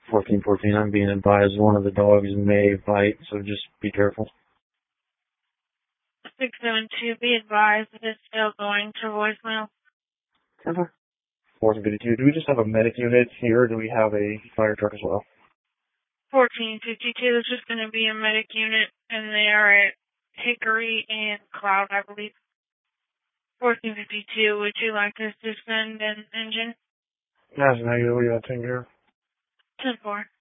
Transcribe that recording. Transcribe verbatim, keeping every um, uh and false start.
fourteen fourteen, I'm being advised one of the dogs may bite, so just be careful. six seven two, be advised it is still going to voicemail. Okay. fourteen fifty-two, do we just have a medic unit here, or do we have a fire truck as well? fourteen fifty-two, this is going to be a medic unit, and they are at Hickory and Cloud, I believe. fourteen fifty-two, would you like us to send an engine? Yes, now you know what you got taken care of. ten four.